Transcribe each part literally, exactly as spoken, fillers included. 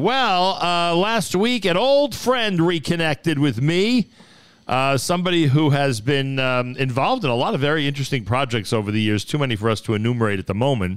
Well, uh, last week, an old friend reconnected with me. Uh, somebody who has been um, involved in a lot of very interesting projects over the years, too many for us to enumerate at the moment.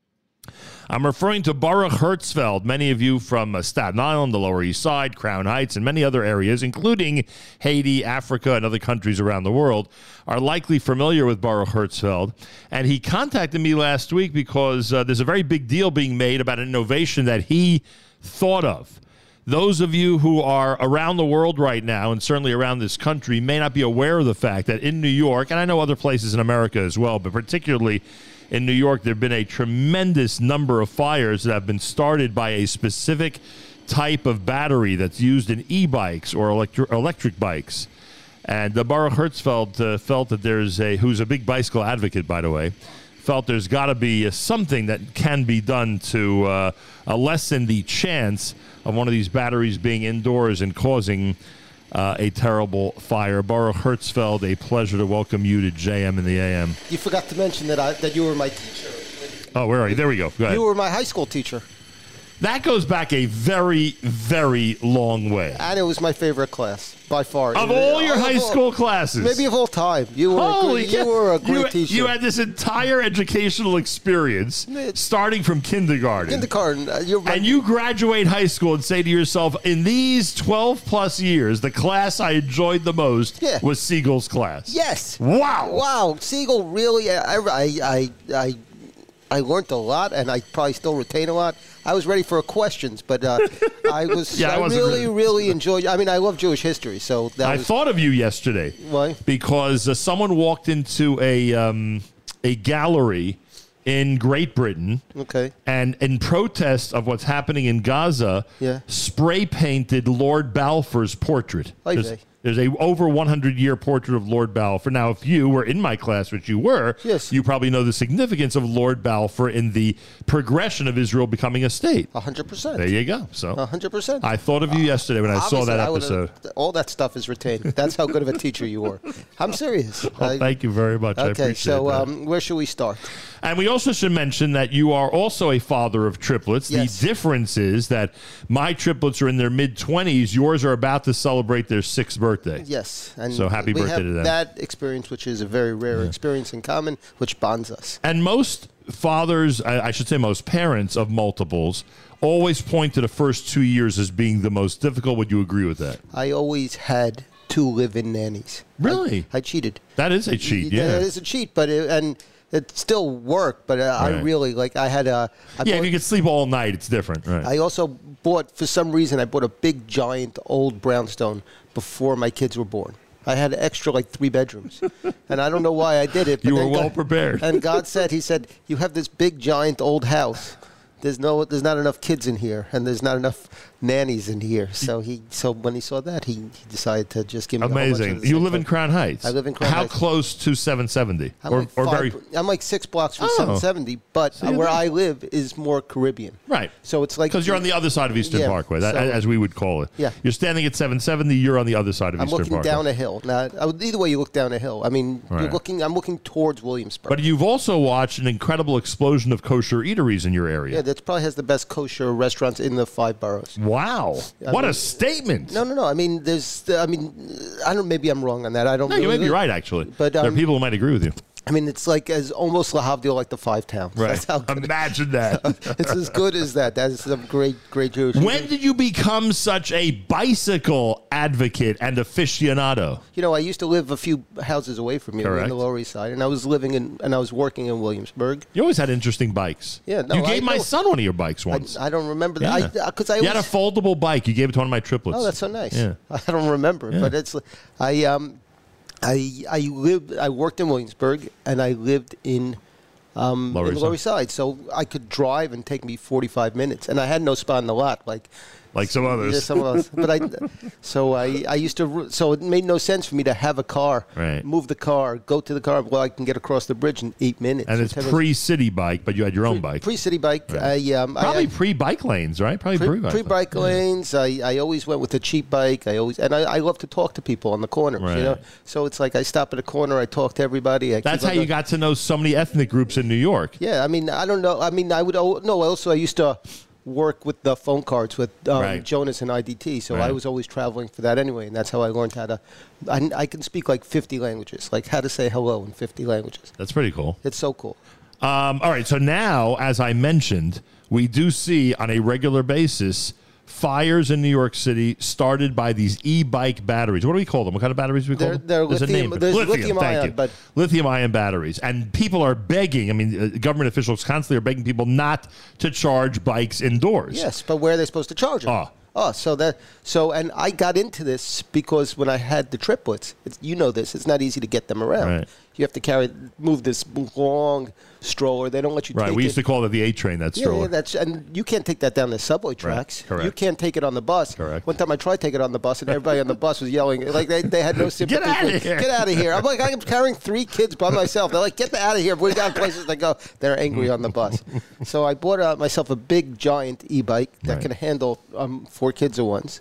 I'm referring to Baruch Hertzfeld. Many of you from uh, Staten Island, the Lower East Side, Crown Heights, and many other areas, including Haiti, Africa, and other countries around the world, are likely familiar with Baruch Hertzfeld. And he contacted me last week because uh, there's a very big deal being made about an innovation that he thought of. Those of you who are around the world right now, and certainly around this country, may not be aware of the fact that in New York, and I know other places in America as well, but particularly in New York, there have been a tremendous number of fires that have been started by a specific type of battery that's used in e-bikes or electri- electric bikes. And uh, Baruch Hertzfeld uh, felt that there's a, who's a big bicycle advocate, by the way, felt there's got to be uh, something that can be done to uh, uh, lessen the chance of one of these batteries being indoors and causing Uh, a terrible fire. Baruch Hertzfeld, a pleasure to welcome you to J M in the A M. You forgot to mention that I, that you were my teacher. Oh, where are you? There we go. Go ahead. You were my high school teacher. That goes back a very, very long way. And it was my favorite class, by far. Of all your high school classes? Maybe of all time. You were, Holy a, great, you were a great you, teacher. You had this entire educational experience starting from kindergarten. Kindergarten. Uh, you're my, and you graduate high school and say to yourself, in these twelve plus years, the class I enjoyed the most yeah. was Siegel's class. Yes. Wow. Wow. Siegel really, I, I, I, I, I learned a lot, and I probably still retain a lot. I was ready for questions, but uh, I was yeah, I, I really, really enjoyed. I mean, I love Jewish history, so that I was, thought of you yesterday. Why? Because uh, someone walked into a um, a gallery in Great Britain, okay, and in protest of what's happening in Gaza, yeah. spray painted Lord Balfour's portrait. Oy There's, vey. there's a over one hundred year portrait of Lord Balfour. Now, if you were in my class, which you were, yes. you probably know the significance of Lord Balfour in the progression of Israel becoming a state. A hundred percent. There you go. So, a hundred percent. I thought of you yesterday when I saw that I episode. All that stuff is retained. That's how good of a teacher you were. I'm serious. Well, I, thank you very much. I okay, appreciate so that. um, where should we start? And we also should mention that you are also a father of triplets. Yes. The difference is that my triplets are in their mid-twenties. Yours are about to celebrate their sixth birthday. Yes. And so happy we birthday have to them. that experience, which is a very rare Yeah. experience in common, which bonds us. And most fathers, I I should say most parents of multiples, always point to the first two years as being the most difficult. Would you agree with that? I always had two live-in nannies. Really? I, I cheated. That is a cheat, yeah. It is a cheat, but it, and it still worked. But uh, I Right. really like. I had a. I yeah, bought, if you could sleep all night, it's different. Right. I also bought, for some reason, I bought a big, giant, old brownstone before my kids were born. I had extra, like, three bedrooms. And I don't know why I did it. But You were then well God, prepared. And God said, he said, you have this big, giant, old house. There's no, there's not enough kids in here, and there's not enough nannies in here. So he, so when he saw that, he, he decided to just give me a whole bunch of Amazing. the You same live in thing. Crown Heights. I live in Crown How Heights. close to seven seventy? I'm, or, like or five, very. I'm like six blocks from Oh. seven seventy, but So you're where there. I live is more Caribbean. Right. So it's like Because you're on the other side of Eastern Yeah, Parkway, that, so- as we would call it. Yeah. You're standing at seven seventy. You're on the other side of I'm Eastern looking Parkway. down a hill. Now, I would- either way you look down a hill. I mean, Right. you're looking. I'm looking towards Williamsburg. But you've also watched an incredible explosion of kosher eateries in your area. yeah, that probably has the best kosher restaurants in the five boroughs. Wow. I what mean- a statement. No, no, no. I mean, there's. I mean, I don't. Maybe I'm wrong on that. I don't. No, you really, may be right, actually. But, there are um, people who might agree with you. I mean, it's like as almost Lahavdil, like the five towns. Right. That's how good Imagine that. it's as good as that. That is some great, great Jewish. When did you become such a bicycle advocate and aficionado? You know, I used to live a few houses away from you Correct. in the Lower East Side, and I was living in and I was working in Williamsburg. You always had interesting bikes. Yeah, no, you I gave my know. son one of your bikes once. I, I don't remember Yeah. that because I, you always, had a foldable bike. You gave it to one of my triplets. Oh, that's so nice. Yeah. I don't remember, Yeah. but it's I um I I lived I worked in Williamsburg and I lived in um Lower in the East Lower East Side, so I could drive and take me forty-five minutes, and I had no spot in the lot like. Like some others. Yeah, some others. But I, so I, I used to, so it made no sense for me to have a car, Right. move the car, go to the car. Well, I can get across the bridge in eight minutes. And it's ten minutes. pre-city bike, but you had your own bike. Pre-city bike. Right. I, um, Probably I, pre-bike lanes, right? Probably pre, pre-bike pre-bike lanes. I, I always went with a cheap bike. I always, and I, I love to talk to people on the corners. Right. You know, so it's like I stop at a corner, I talk to everybody. I That's keep how on you the- got to know so many ethnic groups in New York. Yeah, I mean, I don't know. I mean, I would. al- No, also I used to. work with the phone cards with um, Right. Jonas and I D T. So Right. I was always traveling for that anyway, and that's how I learned how to. I, I can speak like fifty languages, like how to say hello in fifty languages. That's pretty cool. It's so cool. Um, all right, so now, as I mentioned, we do see on a regular basis fires in New York City started by these e-bike batteries. What do we call them? What kind of batteries do we call They're- them? they're There's a lithium- name. there's lithium, lithium thank ion, you. but- Lithium-ion batteries. And people are begging, I mean, uh, government officials constantly are begging people not to charge bikes indoors. Yes, but where are they supposed to charge them? Oh. Oh, so that so, and I got into this because when I had the triplets, it's, you know this, it's not easy to get them around. Right. You have to carry, move this long stroller. They don't let you Right, take we it. used to call it the A-train, that Yeah, stroller. yeah, that's and you can't take that down the subway tracks. correct. You can't take it on the bus. Correct. One time I tried to take it on the bus, and everybody on the bus was yelling like they, they had no sympathy. Get outta for- here. Get out of here! I'm like I'm carrying three kids by myself. They're like, get out of here! We got places to go. They're angry on the bus. So I bought uh, myself a big giant e-bike that Right. can handle um, four kids at once,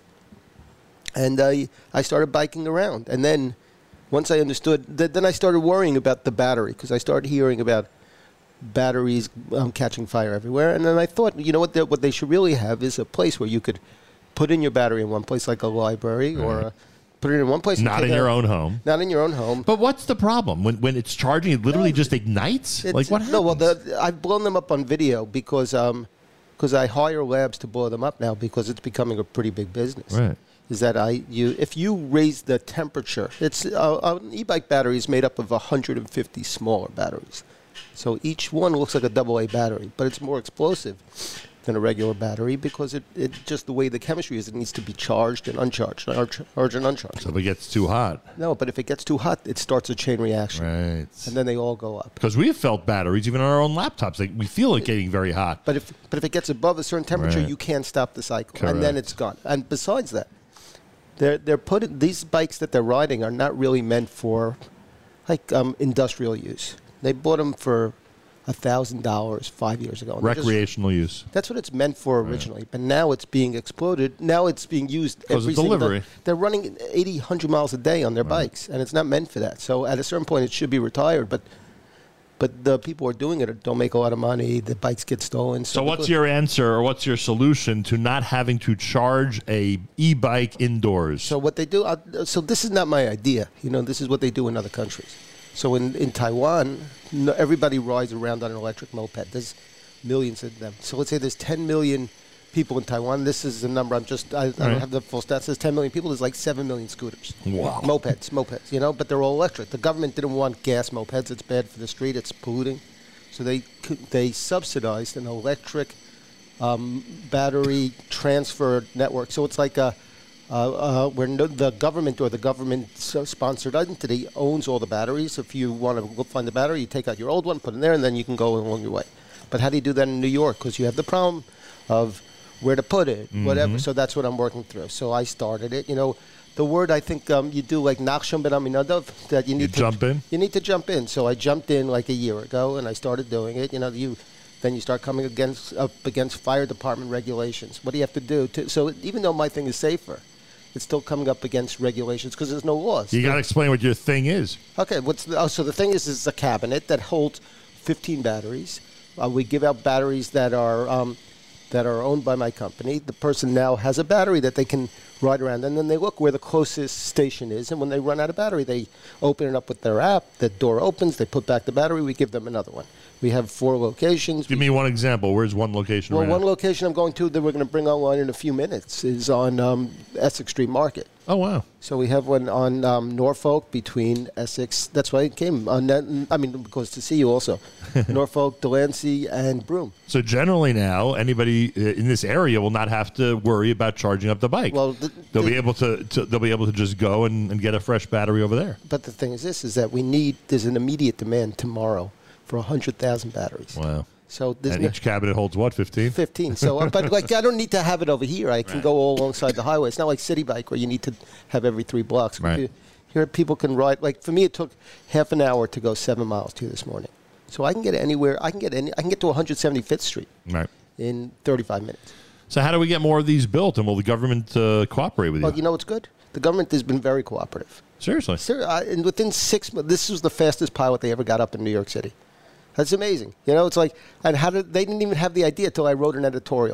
and I I started biking around. And then once I understood, th- then I started worrying about the battery because I started hearing about batteries um, catching fire everywhere. And then I thought, you know what, they, what they should really have is a place where you could put in your battery in one place, like a library, or Right. uh put it in one place. and Not take in it your out- own home. Not in your own home. But what's the problem? When when it's charging, it literally just ignites? It's- Like, what happens? No, well, the, I've blown them up on video because um, cause I hire labs to blow them up now because it's becoming a pretty big business. Right. Is that I you if you raise the temperature, it's uh, an e-bike battery is made up of one hundred fifty smaller batteries. So each one looks like a double A battery, but it's more explosive than a regular battery because it, it just the way the chemistry is, it needs to be charged and uncharged, charged and uncharged. So if it gets too hot. No, but if it gets too hot, it starts a chain reaction, Right. and then they all go up. Because we have felt batteries, even on our own laptops. Like, we feel it getting very hot. But if but if it gets above a certain temperature, Right. you can't stop the cycle, and then Correct. it's gone. And besides that, they're they're putting these bikes that they're riding are not really meant for like um, industrial use. They bought them for a thousand dollars five years ago. and they're just- Recreational use. That's what it's meant for originally, but now it's being exploded. Now it's being used 'Cause every of single delivery. day. They're running eighty, one hundred miles a day on their bikes, and it's not meant for that. So at a certain point, it should be retired. But but the people who are doing it don't make a lot of money. The bikes get stolen. So what's because- your answer or what's your solution to not having to charge a e-bike indoors? So what they do? Uh, so this is not my idea. You know, this is what they do in other countries. So in, in Taiwan, no, everybody rides around on an electric moped. There's millions of them. So let's say there's ten million people in Taiwan. This is the number. I'm just. I, I Right. don't have the full stats. There's ten million people. There's like seven million scooters. Wow. Mopeds, mopeds. You know, but they're all electric. The government didn't want gas mopeds. It's bad for the street. It's polluting. So they c- they subsidized an electric um, battery transfer network. So it's like a uh, uh, where no, the government or the government-sponsored entity owns all the batteries. If you want to go find the battery, you take out your old one, put it in there, and then you can go along your way. But how do you do that in New York? Because you have the problem of where to put it, whatever. So that's what I'm working through. So I started it. You know, the word I think um, you do like nachshon ben aminadav, that you need You to jump in? You need to jump in. So I jumped in like a year ago, and I started doing it. You know, you then you start coming against up against fire department regulations. What do you have to do? To, so even though my thing is safer, it's still coming up against regulations because there's no laws. You got to explain what your thing is. Okay, what's the, oh, so the thing is, is a cabinet that holds fifteen batteries. Uh, we give out batteries that are um, that are owned by my company. The person now has a battery that they can ride around, and then they look where the closest station is, and when they run out of battery, they open it up with their app. The door opens, they put back the battery, we give them another one. We have four locations. Give me one example. Where's one location Well, right one now? location I'm going to that we're going to bring online in a few minutes is on um, Essex Street Market. Oh, wow. So we have one on um, Norfolk between Essex. That's why it came. On that, I mean, because to see you also, Norfolk, Delancey, and Broome. So generally now, anybody uh, in this area will not have to worry about charging up the bike. Well, the- they'll the- be able to, to they'll be able to just go and, and get a fresh battery over there. But the thing is, this is that we need. There's an immediate demand tomorrow for a hundred thousand batteries. Wow. So there's And no, each cabinet holds what, fifteen? fifteen. So, uh, but like I don't need to have it over here. I can Right. go all alongside the highway. It's not like City Bike where you need to have every three blocks. Right. You- Here, people can ride. Like for me, it took half an hour to go seven miles to this morning. So I can get anywhere. I can get any. I can get to one hundred seventy-fifth Street Right. in thirty-five minutes. So how do we get more of these built, and will the government uh, cooperate with you? Well, you know what's good? The government has been very cooperative. Seriously. Ser- uh, and within six months, this was the fastest pilot they ever got up in New York City. That's amazing. You know, it's like, and how did they didn't even have the idea until I wrote an editorial.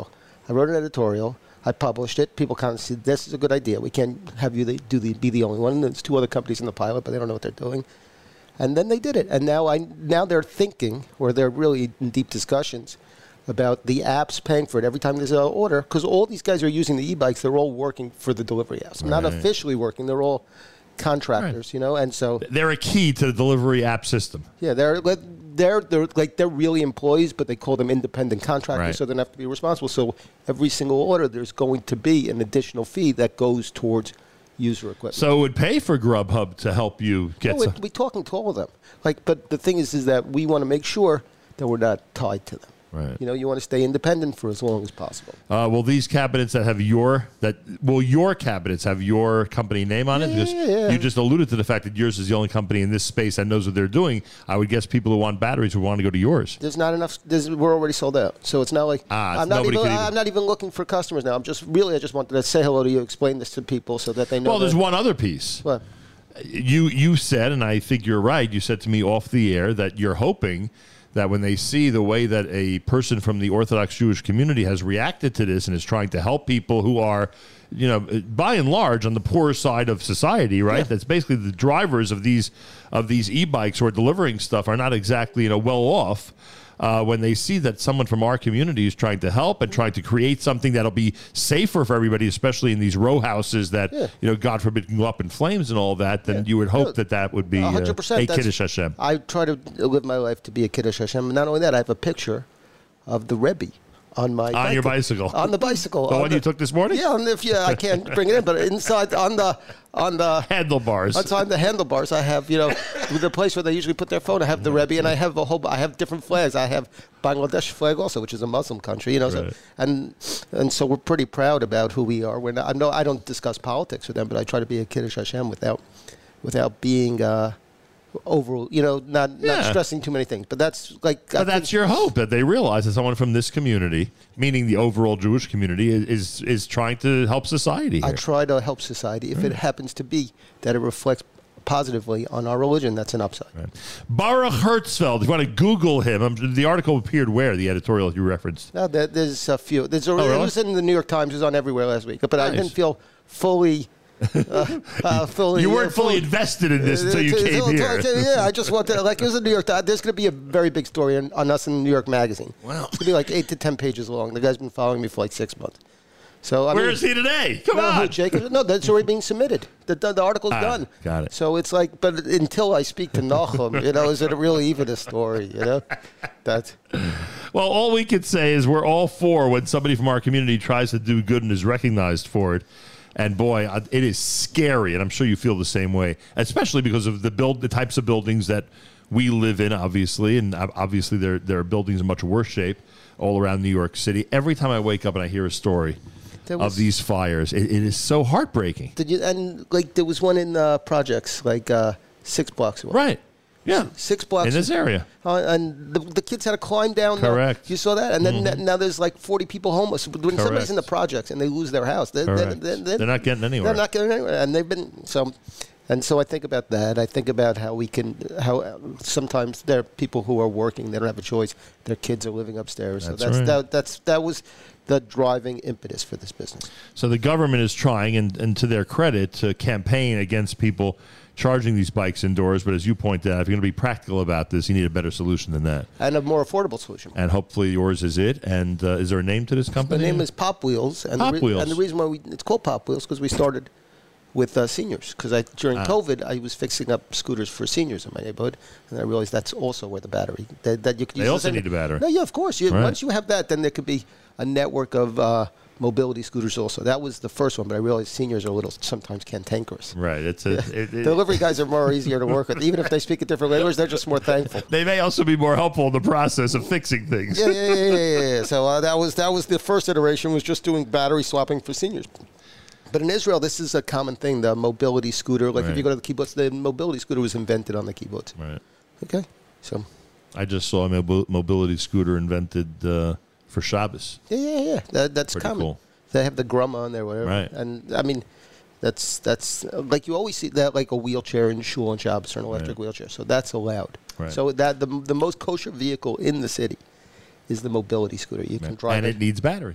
I wrote an editorial. I published it. People kind of said, this is a good idea. We can't have you the, do the, be the only one. And there's two other companies in the pilot, but they don't know what they're doing. And then they did it. And now I now they're thinking, or they're really in deep discussions about the apps paying for it every time there's an order, because all these guys are using the e-bikes. They're all working for the delivery apps. Right. Not officially working. They're all contractors, right. you know, and so they're a key to the delivery app system. Yeah, they're they're they're like they're really employees, but they call them independent contractors, right. so they don't have to be responsible. So every single order, there's going to be an additional fee that goes towards user equipment. So it would pay for Grubhub to help you get. No, some. We're talking to all of them. Like, but the thing is, is that we want to make sure that we're not tied to them. Right. You know, you want to stay independent for as long as possible. Uh, will these cabinets that have your that will your cabinets have your company name on yeah, it? Because yeah, yeah. you just alluded to the fact that yours is the only company in this space that knows what they're doing. I would guess people who want batteries would want to go to yours. There's not enough. There's, we're already sold out, so it's not like ah, I'm not even, even. I'm not even looking for customers now. I'm just really. I just wanted to say hello to you, explain this to people so that they know. Well, there's that, one other piece. What? You you said, and I think you're right. You said to me off the air that you're hoping that when they see the way that a person from the Orthodox Jewish community has reacted to this and is trying to help people who are, you know, by and large on the poorer side of society, right? Yeah. That's basically the drivers of these of these e-bikes who are delivering stuff are not exactly, you know, well off. Uh, when they see that someone from our community is trying to help and trying to create something that'll be safer for everybody, especially in these row houses that, yeah. you know, God forbid, can go up in flames and all that, then yeah. you would hope yeah. that that would be uh, a Kiddush Hashem. I try to live my life to be a Kiddush Hashem. Not only that, I have a picture of the Rebbe on my on bicycle. your bicycle. On the bicycle. The on one the, you took this morning? Yeah, if, yeah, I can't bring it in, but inside on the on the handlebars. Outside the handlebars, I have, you know, the place where they usually put their phone. I have the Rebbe, and I have a whole. I have different flags. I have Bangladesh flag also, which is a Muslim country, you know. Right. So, and and so we're pretty proud about who we are. We're not. I know I don't discuss politics with them, but I try to be a Kiddush Hashem without without being. Uh, Overall, you know, not yeah. not stressing too many things, but that's like. But I that's your hope that they realize that someone from this community, meaning the overall Jewish community, is is, is trying to help society. Here. I try to help society. If right. it happens to be that it reflects positively on our religion, that's an upside. Right. Baruch Hertzfeld. If you want to Google him, um, the article appeared where the editorial you referenced. No, there, there's a few. There's a, oh, really? It was in the New York Times. It was on everywhere last week, but nice. I didn't feel fully. uh, uh, fully, you weren't uh, fully invested in this uh, until you uh, came uh, here. Yeah, I just wanted to, like, it was a New York Times. There's going to be a very big story on, on us in the New York Magazine. Wow. It's going to be like eight to ten pages long. The guy's been following me for like six months. So I Where mean, is he today? Come no, on. Jacob, no, that's already being submitted. The, the, the article's ah, done. Got it. So it's like, but until I speak to Nahum, you know, is it really even a story, you know? That's. Well, all we could say is we're all for when somebody from our community tries to do good and is recognized for it. And boy, it is scary, and I'm sure you feel the same way, especially because of the build, the types of buildings that we live in, obviously, and obviously there there are buildings in much worse shape all around New York City. Every time I wake up and I hear a story was, of these fires, it, it is so heartbreaking. Did you? And like there was one in uh, projects like uh, six blocks away. Right. Yeah, six blocks in this area, uh, and the, the kids had to climb down. Correct. The, you saw that, and then mm-hmm. now there's like forty people homeless. When Correct. somebody's in the projects and they lose their house, they're, they're, they're, they're, they're not getting anywhere. They're not getting anywhere, and they've been so. And so I think about that. I think about how we can, how sometimes there are people who are working, they don't have a choice. Their kids are living upstairs. That's so that's right. that, that's that was the driving impetus for this business. So the government is trying, and, and to their credit, to campaign against people charging these bikes indoors. But as you pointed out, if you're going to be practical about this, you need a better solution than that. And a more affordable solution. And hopefully yours is it. And uh, is there a name to this company? The name is Pop Wheels. And Pop the re- Wheels. And the reason why we, it's called Pop Wheels because we started with uh, seniors. Because I during ah. COVID, I was fixing up scooters for seniors in my neighborhood. And I realized that's also where the battery, that, that you could use. They also need a battery. No, yeah, of course. You, right. Once you have that, then there could be a network of uh, mobility scooters also. That was the first one, but I realized seniors are a little sometimes cantankerous. Right. It's a, it, it, Delivery guys are more easier to work with. Even if they speak a different language, they're just more thankful. They may also be more helpful in the process of fixing things. Yeah, yeah, yeah, yeah. yeah. So uh, that was that was the first iteration, was just doing battery swapping for seniors. But in Israel, this is a common thing, the mobility scooter. Like right. if you go to the kibbutz, the mobility scooter was invented on the kibbutz. Right. Okay. So. I just saw a mob- mobility scooter invented uh, for Shabbos. Yeah, yeah, yeah. That, that's Pretty common. Cool. They have the Grum on there, whatever. Right. And I mean, that's that's like you always see that like a wheelchair in shul and Shabbos or an electric right. wheelchair. So that's allowed. Right. So that the the most kosher vehicle in the city is the mobility scooter. You can right. drive and it. it needs batteries.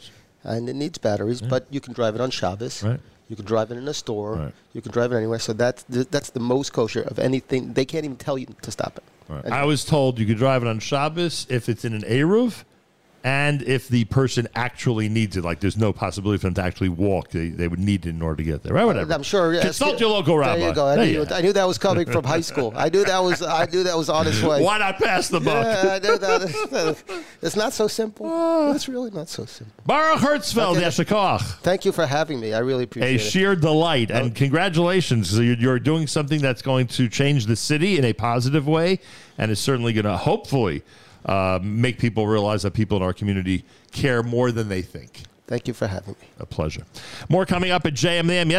and it needs batteries, Yeah. but you can drive it on Shabbos. Right. You can drive it in a store. Right. You can drive it anywhere. So that's the, that's the most kosher of anything. They can't even tell you to stop it. Right. And- I was told you could drive it on Shabbos if it's in an Eruv, and if the person actually needs it. Like, there's no possibility for them to actually walk. They, they would need it in order to get there. Right, whatever. I'm sure. yes, Consult yeah. your local rabbi. There you go. I, There knew, you I knew that was coming from high school. I knew that was. I knew that was on its way. Why not pass the buck? Yeah, I knew that. It's not so simple. It's really not so simple. Baruch Hertzfeld, Okay. Yeshakach. Thank you for having me. I really appreciate A it. sheer delight, and congratulations. So you're, you're doing something that's going to change the city in a positive way, and is certainly going to hopefully uh, make people realize that people in our community care more than they think. Thank you for having me. A pleasure. More coming up at J M A M.